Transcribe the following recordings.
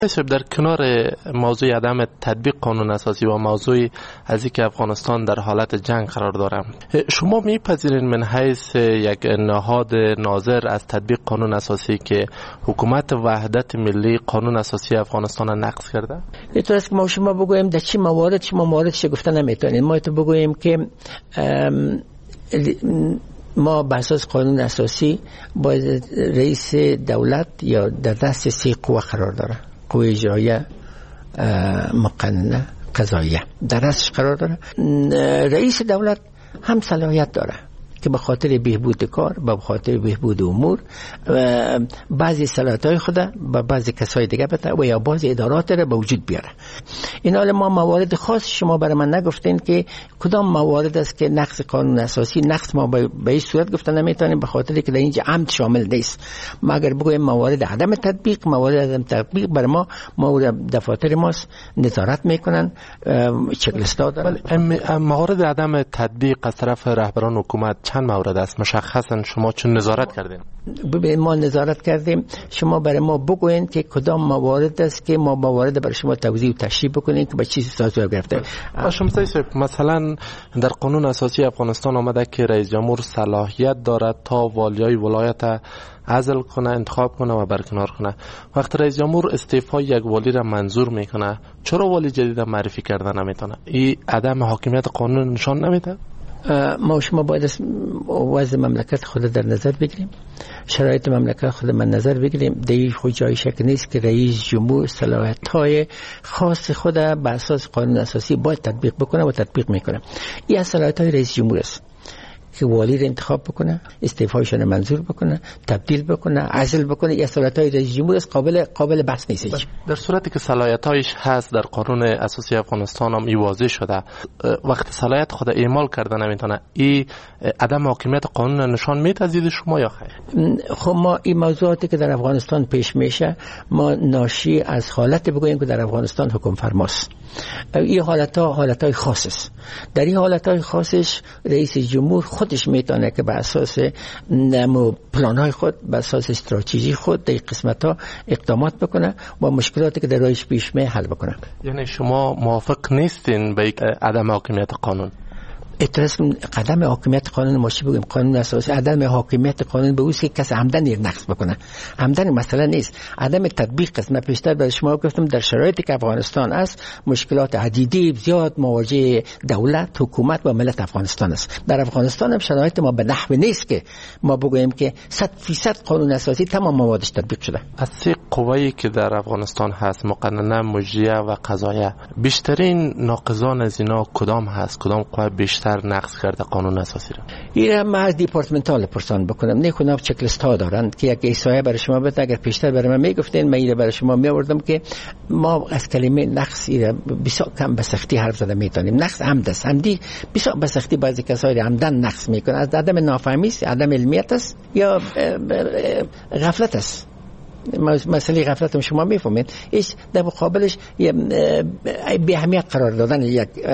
در کنار موضوع عدم تطبیق قانون اساسی و موضوع از اینکه افغانستان در حالت جنگ قرار داره، شما میپذیرین من حیث یک نهاد ناظر از تطبیق قانون اساسی که حکومت وحدت ملی قانون اساسی افغانستان را نقض کرده؟ اینطور است که ما شما بگوییم در چی موارد شما مواردش گفته نمیتونیم. ما تو بگوییم که ما به اساس قانون اساسی باید رئیس دولت یا در دست 3 قوه قرار داره: قوه اجراییه، مقننه، قضاییه در دستش قرار داره. رئیس دولت هم صلاحیت داره که به خاطر بهبود کار، به خاطر بهبود امور بعضی صلاحیت‌های خود به بعضی کسای دیگه بده و یا بعضی ادارات را به وجود بیاره. این حال ما موارد خاص شما برای من نگفتین که کدام موارد است که نقض قانون اساسی. نقض ما به این صورت گفتن نمیتونیم به خاطر که در اینجا عمد شامل نیست. ما اگر بگویم موارد عدم تطبیق، موارد عدم تطبیق برای ما دفاتر ماست نظارت میکنن، چک لیست دارن. موارد عدم تطبیق از طرف رهبران حکومت چند مورد است مشخصا شما چون نظارت کردین؟ ببین ما نظارت کردیم. شما برای ما بگوین که کدام موارد است که ما موارد برای شما توضیح و تشریح بکنیم که به چی صورت گرفته. مثلا در قانون اساسی افغانستان آمده که رئیس جمهور صلاحیت دارد تا والیای ولایت عزل کنه، انتخاب کنه و برکنار کنه. وقتی رئیس جمهور استعفای یک والی را منظور میکنه، چرا والی جدید معرفی کردن نمیتونه؟ این عدم حاکمیت قانون نشان نمیده؟ ما شما باید وضع مملکت خود در نظر بگیریم، شرایط مملکت خود من نظر بگیریم. دیگه خود جای شک نیست که رئیس جمهور صلاحیت‌های خاص خود به اساس قانون اساسی باید تطبیق بکنه و تطبیق میکنه. این از صلاحیت‌های رئیس جمهور است که والی را انتخاب بکنه، استعفایش را منظور بکنه، تبدیل بکنه، عزل بکنه. این صلاحیت‌های رئیس جمهور است، قابل بحث نیست. در صورتی که صلاحیت‌هایش هست در قانون اساسی افغانستان هم واضح شده، وقتی صلاحیت خود اعمال کرده نمیتونه، این عدم حاکمیت قانون نشان میده از دید شما یا خیر؟ خب ما این موضوعاتی که در افغانستان پیش میشه ما ناشی از حالت بگوییم که در افغانستان حکم فرماست. این حالت‌های خاص است. در این حالت‌های خاصش رئیس جمهور خودش میتونه که به اساس پلان‌های خود، به اساس استراتژی خود در قسمت‌ها اقدامات بکنه و مشکلاتی که در راهش پیش می حل بکنه. یعنی شما موافق نیستین به عدم حاکمیت قانون؟ اعتراض قدم حاکمیت قانون ما چی بگیم؟ قانون اساسی عدم حاکمیت قانون به اوست که کس عمدن نقض بکنه. عمدن مسئله نیست، عدم تطبیق است. من پیشتر برای شما گفتم در شرایطی که افغانستان است مشکلات عدیدی زیاد مواجه دولت، حکومت و ملت افغانستان است. در افغانستان هم شرایط ما به نحو نیست که ما بگوییم که 100% قانون اساسی تمام موادش تطبیق شده. از 3 قوه‌ای که در افغانستان هست، مقننه، مجریه و قضاییه، بیشترین ناقضان از اینا کدام هست؟ کدام قوه بیشتر نقض کرده قانون اساسی را؟ این ما از دیپارتمنتال پرسان بکنم. نه چک لیست ها دارند که یک احصایه برای شما بده. اگر پیشتر برای من میگفتین من اینو برای شما میآوردم که ما از کلمه نقض بسیار کم به سختی حرف زده میتونیم. نقض عمد است. عمدی بسیار به سختی بعضی کسایی عمدن نقض میکنن. از عدم نافهمی است، عدم علمیت است یا غفلت است. مسئله غفلت هم شما میفهمید. ایش در مقابلش بی اهمیت قرار دادن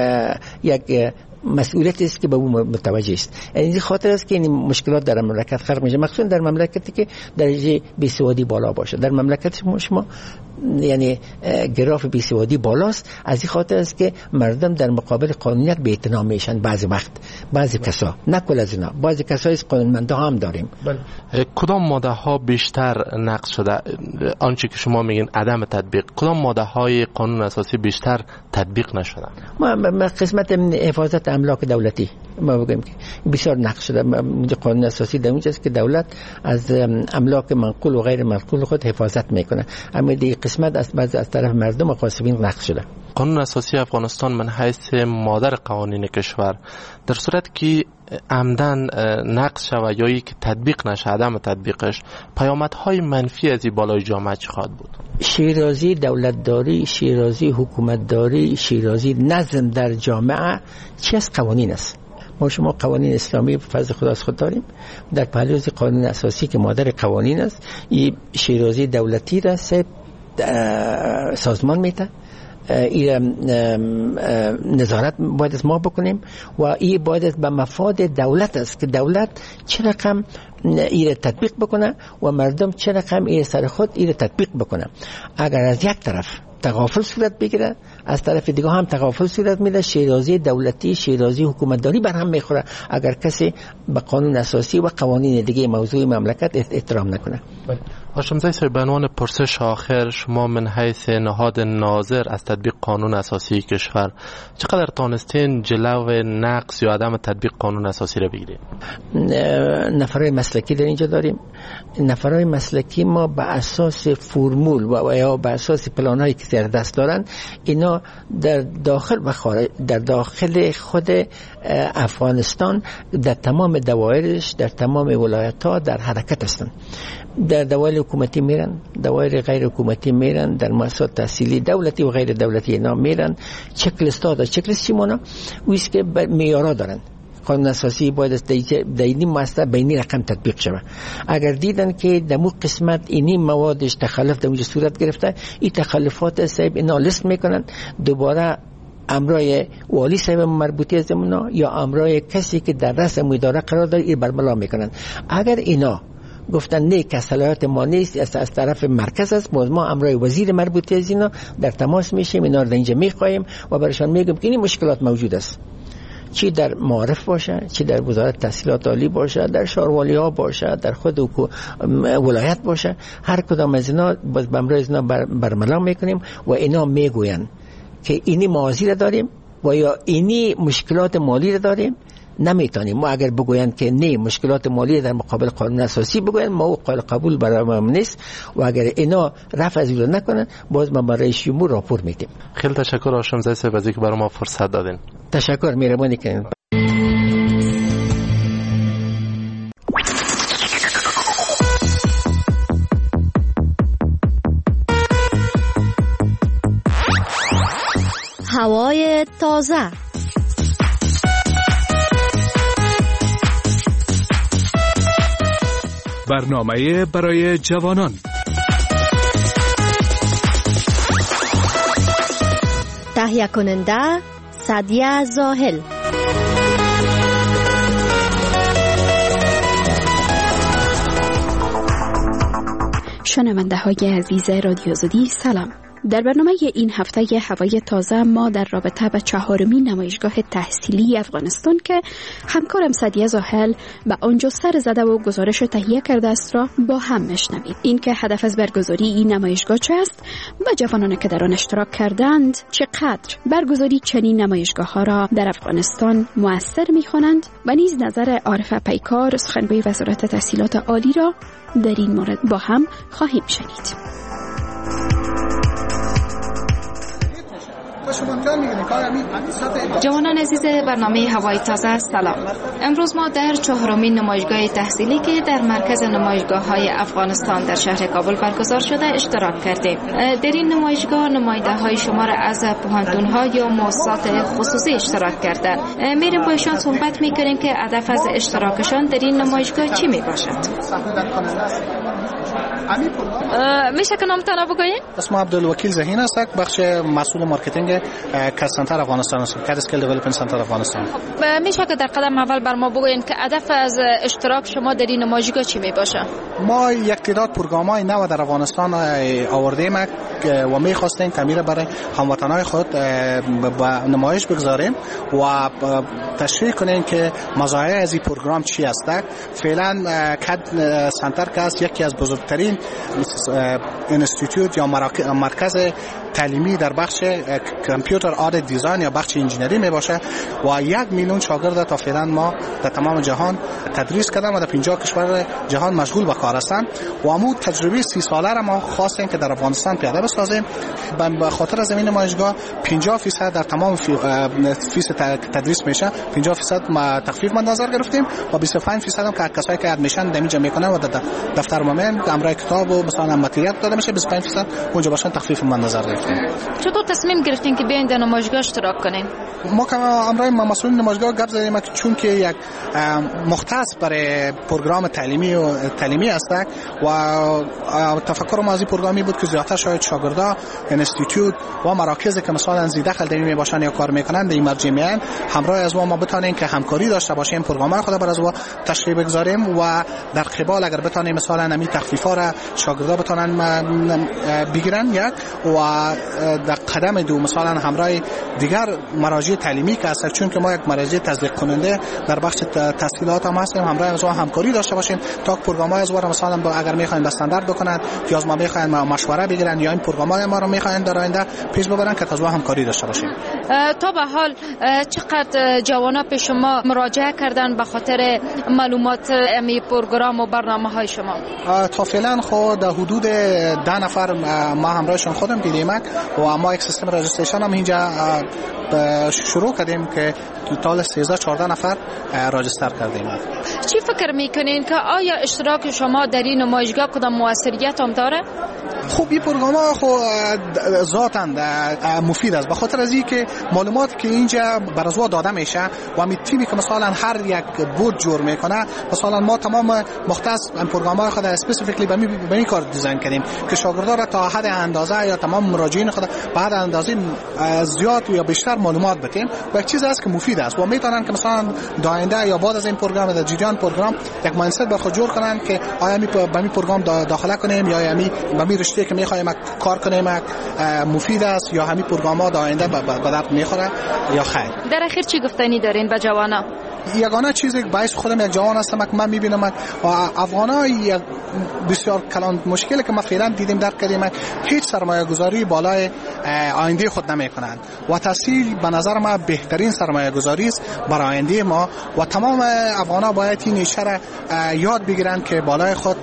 یک مسئولیت است که به اون متوجه است. این خاطر است که این مشکلات در مملکت خلق میشه، مخصوصا در مملکتی که درجه بیسوادی بالا باشه. در مملکت شما یعنی گراف بیسوادی بالاست. از این خاطر است که مردم در مقابل قانونیت بی‌اعتنا میشن. بعضی وقت بعضی کسا، نه کل از اینا، بعضی کسایی قانونمندا هم داریم. کدام ماده ها بیشتر نقض شده؟ آنچه که شما میگین عدم تطبیق، کدام ماده های قانون اساسی بیشتر تطبیق نشده؟ ما قسمت حفاظت املاک دولتی ما بگیم که بسیار نقض شده. قانون اساسی در اونجاست که دولت از املاک منقول و غیر منقول خود حفاظت میکنه، اما دیگه قسمت از طرف مردم و قاسمین نقض شده. قانون اساسی افغانستان من حیث مادر قوانین کشور، در صورت که عمدن نقض شود یا که تطبیق نشه، عدم تطبیقش، پیامدهای منفی از این بالای جامعه چی خواهد بود؟ شیرازی دولتداری، شیرازی حکومتداری، شیرازی نظم در جامعه چی از قوانین است. ما شما قوانین اسلامی به فضل خدا از خود داریم. در پهلوز قانون اساسی که مادر قوانین است، این شیرازی دولتی را سازمان میده، نظارت باید ما بکنیم و این باید به مفاد دولت است که دولت چه رقم این تطبیق بکنه و مردم چه رقم این سر خود این تطبیق بکنه. اگر از یک طرف تغافل صورت بگیره، از طرف دیگه هم تغافل صورت میده، شیرازی دولتی شیرازی حکومتداری بر هم میخوره اگر کسی به قانون اساسی و قوانین دیگه موضوع مملکت احترام نکنه. هاشمزاده صاحب، به عنوان پرسش آخر، شما من حیث نهاد ناظر از تطبیق قانون اساسی کشور چقدر تانستین جلو نقض یا عدم تطبیق قانون اساسی را بگیرید؟ نفرای مسلکی در اینجا داریم. نفرای مسلکی ما به اساس فرمول و یا به اساس پلان‌هایی که در دست دارن، اینا در داخل و خارج، در داخل خود افغانستان در تمام دوایرش، در تمام ولایت‌ها در حرکت هستند. در دوائر حکومتی میرن، دوائر غیر حکومتی میرن، در مؤسسات تحصیلی دولتی و غیر دولتی اینا میرن. چک لیست ها، چک لیست چی مونه؟ ویست که معیارا دارن. قانون اساسی باید در اینی مؤسسه بینی رقم تطبیق شود. اگر دیدن که در مو قسمت اینی موادش تخلف در اونجا صورت گرفته، این تخلفات صاحب اینا لیست میکنن، دوباره امرای والی صاحب مربوطی از اونا یا امرای کسی که در رأس اداره قرار داره این برملا میکنن. اگر اینا گفتن نه که صلاحیت ما نیست، از طرف مرکز است، باز ما امرای وزیر مربوطه از اینا در تماس میشیم، اینا رو اینجا میخوایم و برایشان میگیم که این مشکلات موجود است، چی در معارف باشه، چی در وزارت تحصیلات عالی باشه، در شهروالی ها باشه، در خود ولایت باشه، هر کدام از اینا باز به امرای اینا برملا میکنیم و اینا میگوین که اینی موازی داریم و یا اینی مشکلات مالی رو داریم. نمیتونیم ما اگر بگویند که نه مشکلات مالی در مقابل قانون اساسی بگویند، ما قابل قبول برای ما نیست و اگر اینا رفع از این نکنن، باز ما برای شمول راپور میدیم. خیلی تشکر هاشمزاده صاحب از اینکه برای ما فرصت دادین. تشکر، مهربانی کردین. هوای تازه. برنامه برای جوانان. تهیه کننده سعدیه زاهل. شنونده های عزیز رادیو آزادی، سلام. در برنامه این هفته هوای تازه ما در رابطه با 4مین نمایشگاه تحصیلی افغانستان که همکارم سعدیه زاهل به آنجا سر زده و گزارش تهیه کرده است را با هم میشنویم. این که هدف از برگزاری این نمایشگاه چه است و جوانانی که در آن اشتراک کردند چقدر برگزاری چنین نمایشگاه ها را در افغانستان مؤثر می‌خوانند و نیز نظر عارف پیکار سخنگوی وزارت تحصیلات عالی را در این مورد با هم خواهیم شنید. جوانان عزیز برنامه هوای تازه، سلام. امروز ما در 4مین نمایشگاه تحصیلی که در مرکز نمایشگاه‌های افغانستان در شهر کابل برگزار شده اشتراک کردیم. در این نمایشگاه نماینده‌های شمار از پوهنتون‌ها یا مؤسسات خصوصی اشتراک کردند. میریم با ایشان صحبت می‌کنیم که هدف از اشتراکشان در این نمایشگاه چی میباشد. میشه که نامتان بگویید؟ اسم عبدالوکیل ذهین است، بخش مسئول مارکتینگ کد سنتر افغانستان است، کد اسکیل دیولپمنت سنتر افغانستان. میشه که در قدم اول بر ما بگویید که هدف از اشتراک شما در این نمایشگاه چی میباشه؟ ما یک تعداد پروگرام‌های نو در افغانستان آوردیم و می‌خواستیم که میره برای هموطنان خود به نمایش بگذاریم و تشریح کنیم که مزایای از این پروگرام چی است. فعلا کد سنتر که است یکی از بزرگترین اینستیتوت یا مرکز تعلیمی در بخش کامپیوتر آرت دیزاین یا بخش انجینری می باشه و 1 میلیون شاگرد تا فعلا ما در تمام جهان تدریس کردیم و در 50 کشور جهان مشغول به کار هستند و امو تجربه 30 ساله را ما خواستیم که در افغانستان پیاده بسازیم. به خاطر از این نمایشگاه 50% در تمام فیس تدریس میشه، 50% ما تخفیف نظر گرفتیم و 25% هم که کسایی که ادمیشن دمیج میکنن و در دفتر ما میان امرای که کتاب و مثلا ماتریال داده میشه 25% اونجا باشن تخفیف من نظر گرفتیم. چطور تصمیم گرفتین که بیاین در نمایشگاه اشتراک کنین؟ ما که امروز مسئولین نمایشگاه گپ زدیم که چون که یک مختص برای پروگرام تعلیمی است و تفکر ما از این پروگرامی بود که زیادتر شاید شاگردا انستیتوت و مراکزی که مثلا زی دخل در باشن یا کار میکنن در این مرجع میان همراه از ما بتونیم که همکاری داشته باشیم، پروگرام‌های خود بر از ما تشریح بگذاریم و در قبال اگر بتونیم مثلا همین تخفیفا را شاگردا بتونن بگیرن یک و در قدم دو مثلا همراه دیگر مراجع تعلیمی که هست، چون که ما یک مراجع تصدیق کننده در بخش تسهیلات هم هستیم، همراه از ما همکاری داشته باشیم تا پروگرام‌های از ما مثلا اگر میخواین استاندارد بکنن یا از ما میخواین مشوره بگیرن یا این پروگرام‌های ما رو میخواین در آینده پیش ببرن که تا همکاری داشته باشیم. تا به حال چقدر جوانا پیش شما مراجعه کردن به خاطر معلومات امی پروگرام و برنامه‌های شما؟ تا فعلا خود حدود 10 نفر ما همراهشون خودم دیدیم و ما یک سیستم رجیستریشن هم اینجا شروع کردیم که توتال 13-14 نفر رجیستر کردیم. چی فکر میکنین که آیا اشتراک شما در این نمایشگاه کدام موثریت هم داره؟ خب این پروگرام ها خب ذاتاً مفید است، به خاطر از اینکه معلومات که اینجا برازوا داده میشه و همین تیمی که مثلا هر یک بود جور میکنه، مثلا ما تمام مختص این پروگرام های خود اسپسیفیکلی به این کار دیزاین کردیم که شاگردا را تا حد اندازه یا تمام مراجعین خود به حد اندازه زیاد یا بیشتر معلومات بدیم و یک چیز است که مفید است و میتونن که مثلا آینده یا بعد از این پروگرام در جریان پروگرام یک مایندست به خود جور کنن که آیا به این پروگرام داخله کنیم یا به این رشته که میخوایم کار کنیم مفید است یا همین پروگرام ها آینده به درد میخوره یا خیر. در اخیر چی گفتنی دارین به جوانا؟ یگانه چیزی که باعث خودم یک جوان هستم که من میبینم افغانا بسیار کلان مشکلی که ما فعلا دیدیم در کردیم هیچ سرمایه گذاری بالای آینده خود نمی کنند و تحصیل به نظر ما بهترین سرمایه گذاری است برای آینده ما و تمام افغانا باید این ایشه را یاد بگیرند که بالای خود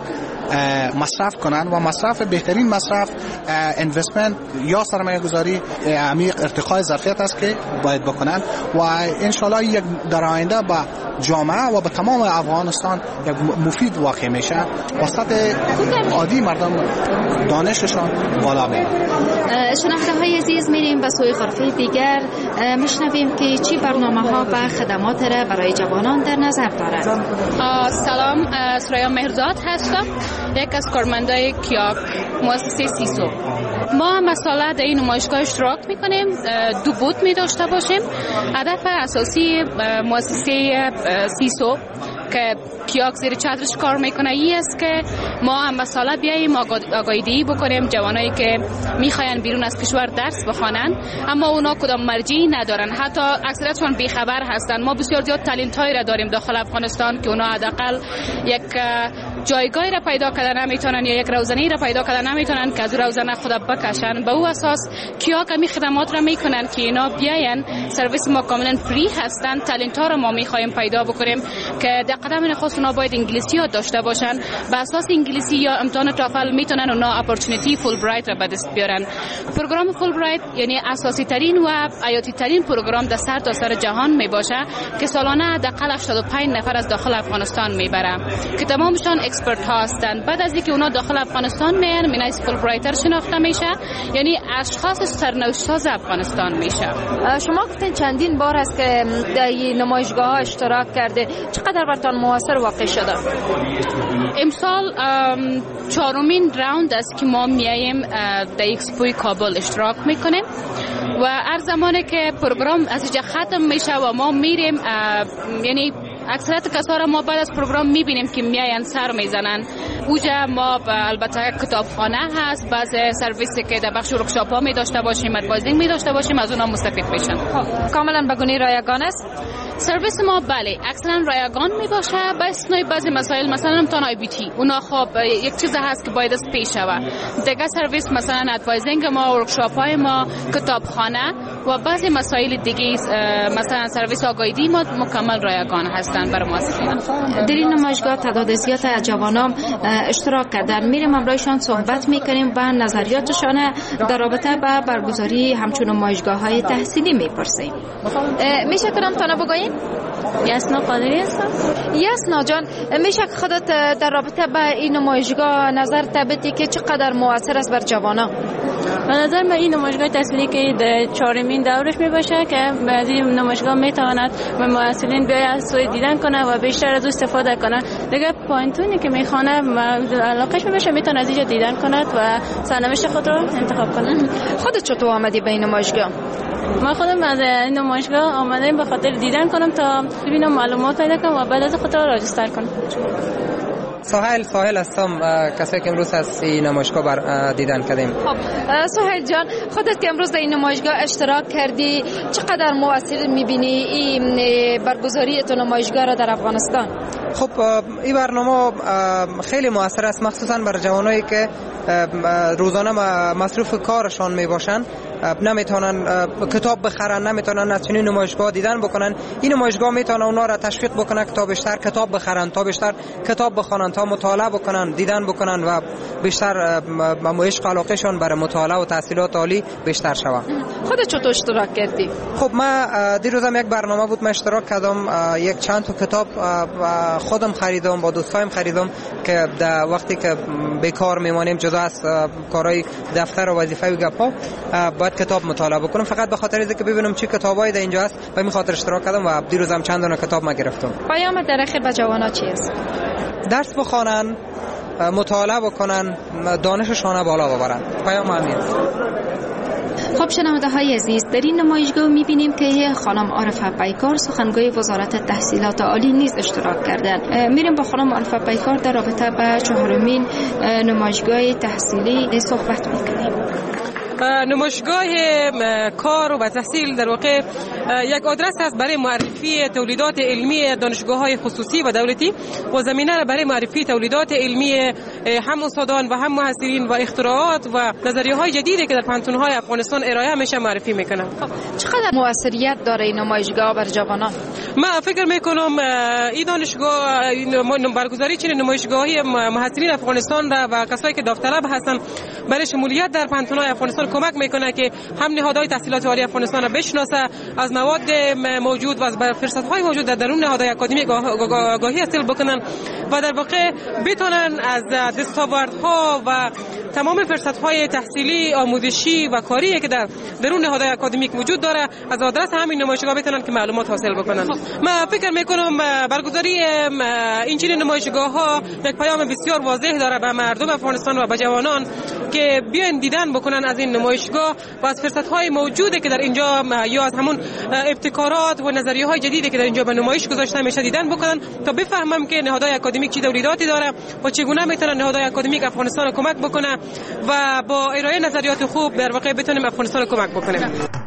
مصرف کنند و مصرف بهترین مصرف اینوستمنت یا سرمایه گذاری عمیق ارتقای ظرفیت است که باید بکنند و ان شاء الله یک در آینده با جامعه و به تمام افغانستان یک مفید واقع میشه واسط عادی مردم دانششان بالا میره. شنونده‌های عزیز میریم به سوی غرفه دیگر میشنویم که چی برنامه‌ها و خدمات را برای جوانان در نظر دارند. سلام، سریا مهرزاد هستم، یک از کارمندای کیاک مؤسسه سیسو. ما مسئله در این نمایشگاه اشتراک میکنیم، 2 بوت می داشته باشیم. هدف اساسی مؤسسه سیسو که کیاک زیر چترش کار میکنه ای است که ما هم مسئله بیاییم آگاهی بکنیم جوانایی که میخواین بیرون از کشور درس بخوانن اما اونا کدام مرجعی ندارن، حتی اکثریتشون بیخبر هستن. ما بسیار زیاد تالنت هایی را داریم داخل افغانستان که اونا حداقل یک جایگاهی را پیدا کردن نمیتونن یا یک روزنه را پیدا کردن نمیتونن که از روزنه خود بکشن. به او اساس کیاک می خدمات را میکنن که اینا بیاین، سرویس ما کاملا فری هستن. تالنت ها را ما میخوایم پیدا بکنیم که در قدم نخست اونا باید انگلیسی ها داشته باشن، به اساس انگلیسی یا امتحان تافل میتونن اونا اپورتونتی فول برایت را به دست بیارن. پروگرام فول برایت یعنی اساسی ترین و حیاتی ترین پروگرام در سر تا سر جهان می باشه که سالانه حداقل 85 نفر از داخل افغانستان میبره که تمامشان اکسپرت ها هستند. بعد از اینکه اونا داخل افغانستان میان مینایس فول برایتر شناخته میشه، یعنی اشخاص سرنوشت‌ساز افغانستان میشه. شما گفتین چندین بار است که در این نمایشگاه ها اشتراک کرده، چقدر براتون موثر واقع شده؟ امسال 4مین راوند است که ما میایم در اکسپوی کابل اشتراک میکنیم و هر زمانی که پروگرام از اینجا ختم میشه و ما میریم، یعنی اکثریت کسا را ما بعد از پروگرام میبینیم که میاین سر میزنن. اوجا ما البته کتابخانه هست، بعض سرویسی که در بخش ورکشاپ ها می داشته باشیم، ادوایزینگ می داشته باشیم، از اونها مستفید میشن. کاملا بگونی رایگان است؟ سرویس ما بله اکثرا رایگان می باشه، با استثنای بعضی مسائل مثلا امتحان آی بی تی اونا خب یک چیز هست که باید از پیش شود. دیگه سرویس مثلا ادوایزینگ ما، ورکشاپ های ما، کتابخانه و بعضی مسائل دیگه مثلا سرویس آگاهی ما مکمل رایگان هستند برای مؤسسین. در این نمایشگاه تعداد زیاد از جوانان اشتراک کردن. میریم همراهشان صحبت میکنیم و نظریاتشان در رابطه با برگزاری همچون نمایشگاه‌های تحصیلی میپرسیم. میشه کنم تانه بگویین؟ یسنا قادری هستم. یسنا جان، میشه خودت در رابطه با این نمایشگاه نظر تبدی که چقدر مؤثر است بر جوانان؟ به نظر من این نمایشگاه تحصیلی که چهارمین دورش میباشه که از این نمایشگاه میتواند و مسئولین بیاید سوی دیدن کنه و بیشتر از استفاده کنه. دیگه پوینتونی که میخوانه علاقهش میباشه میتونه از اینجا دیدن کند و سرنوشت خود رو انتخاب کنه. خودت چطور آمدی به این نمایشگاه؟ ما خودم از این نمایشگاه آمدیم به خاطر دیدن کنم تا ببینم معلومات پیدا کنم و بعد از خود را راجستر کنم. ساحل هستم، کسی که امروز از این نمایشگاه دیدن کردیم. خب ساحل جان، خودت که امروز در این نمایشگاه اشتراک کردی چقدر مؤثر میبینی این برگزاری تو نمایشگاه را در افغانستان؟ خب این برنامه خیلی مؤثر است، مخصوصا برای جوانایی که روزانه مصروف کارشان میباشن، نمیتونن کتاب بخرن، نمیتونن از چنین نمایشگاه دیدن بکنن. این نمایشگاه میتونه اونا را تشویق بکنه تا بیشتر کتاب بخرن، تا بیشتر کتاب بخونن، تا مطالعه بکنن، دیدن بکنن و بیشتر عشق علاقهشون برای مطالعه و تحصیلات عالی بیشتر شود. خودت چطور اشتراک کردی؟ خب من دیروزم یک برنامه بود، من اشتراک کردم، یک چند تا کتاب خودم خریدم، با دوستایم خریدم که در وقتی که بیکار میمانیم جدا از کارهای دفتر و وظیفه و گپا باید کتاب مطالعه بکنم، فقط به خاطر اینکه ببینم چی کتابایی در اینجا است و به خاطر اشتراک کردم و دیروزم چند تا کتاب ما گرفتم. پیام در اخیر به جوانان چی است؟ درس بخوانن، مطالعه بکنن، دانششون بالا ببرن. پیام همین. خب شنونده های عزیز، در این نمایشگاه میبینیم که خانم عارفه پیکار سخنگوی وزارت تحصیلات عالی نیز اشتراک کردن. میریم با خانم عارفه پیکار در رابطه با چهارمین نمایشگاه تحصیلی صحبت میکنیم. نمایشگاه کار و تحصیل در واقع یک آدرس است برای معرفی تولیدات علمی دانشگاه‌های خصوصی و دولتی و زمینه را برای معرفی تولیدات علمی هم استادان و هم محصلین و اختراعات و نظریه‌های جدیدی که در پانتون‌های افغانستان ارائه میشه معرفی میکنن. چقدر موثریت داره این نمایشگاه بر جوانان؟ من فکر میکنم این دانشگاه برگزاری چنین نمایشگاهی محصلین افغانستان و کسایی که داوطلب هستن برای شمولیت در پانتون‌های افغانستان کمک میکنه که هم نهادهای تحصیلات عالی افغانستان را بشناسه، از مواد موجود و از فرصت‌های موجود در درون نهادهای اکادمی آگاهی حاصل بکنن و در واقع بتونن از دستاوردها و تمام فرصت‌های تحصیلی، آموزشی و کاری که در درون نهادهای اکادمیک وجود داره از آدرس همین نمایشگاه بتونن که معلومات حاصل بکنن. من فکر میکنم برگزاری این چنین نمایشگاه‌ها یک پیام بسیار واضح داره به مردم افغانستان و به جوانان که بیاین دیدن بکنن از این نمایشگاه و از فرصت‌های موجوده که در اینجا یا از همون ابتکارات و نظریه‌های جدیدی که در اینجا به نمایش گذاشته میشه دیدن بکنن تا بفهمم که نهادهای اکادمیک چه تولیداتی داره و چگونه میتونن نهادهای اکادمیک افغانستان رو کمک بکنه و با ارائه نظریات خوب در واقع بتونیم افغانستان رو کمک بکنیم.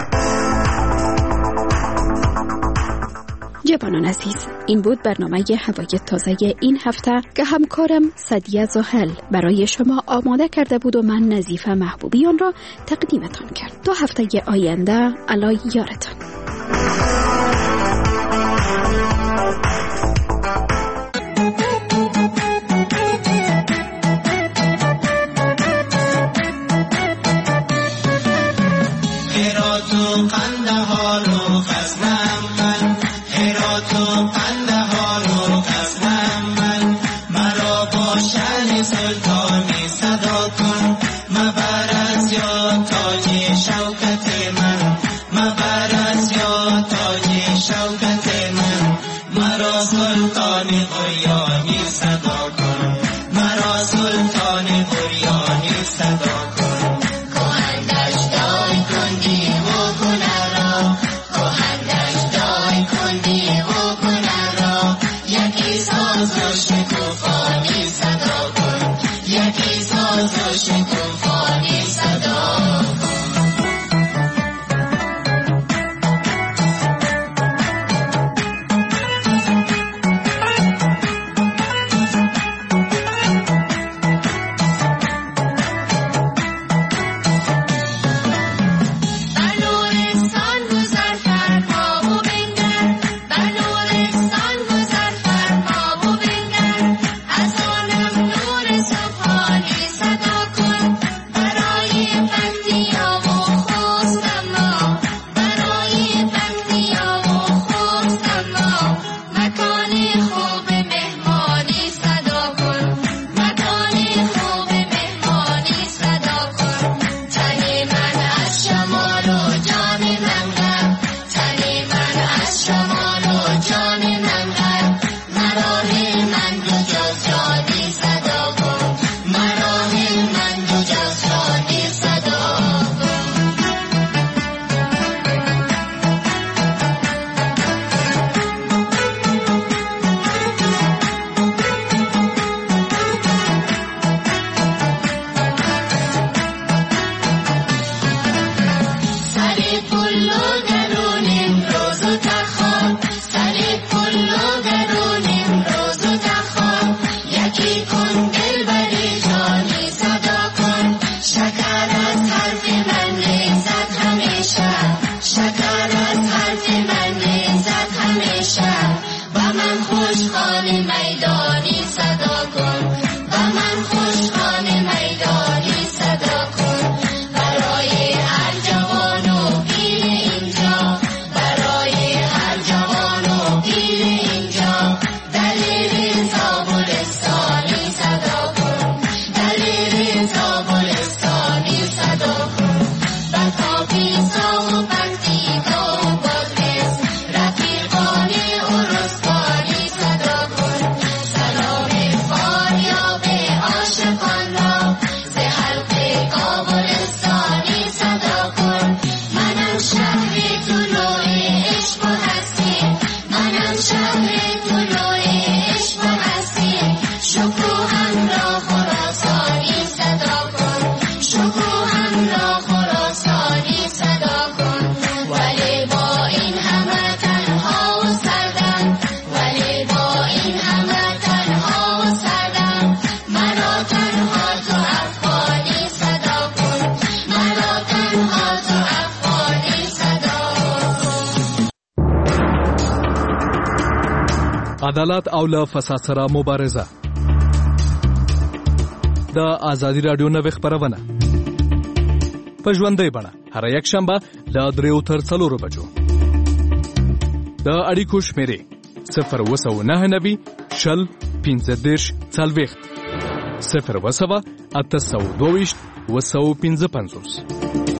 جوانان عزیز، این بود برنامه هوای تازه این هفته که همکارم سادیا زاهل برای شما آماده کرده بود و من نظیفه محبوبیان را تقدیمتان کرد. تا هفته آینده الای یارتان. عدالت او له فساد سره مبارزه. د آزادي رادیو نوې خبرونه په ژوندۍ بڼه هر یک شنبه له 3 تر 4 بجو. د اړیکو شمیرې 02990 شل 15 40 0 822 255.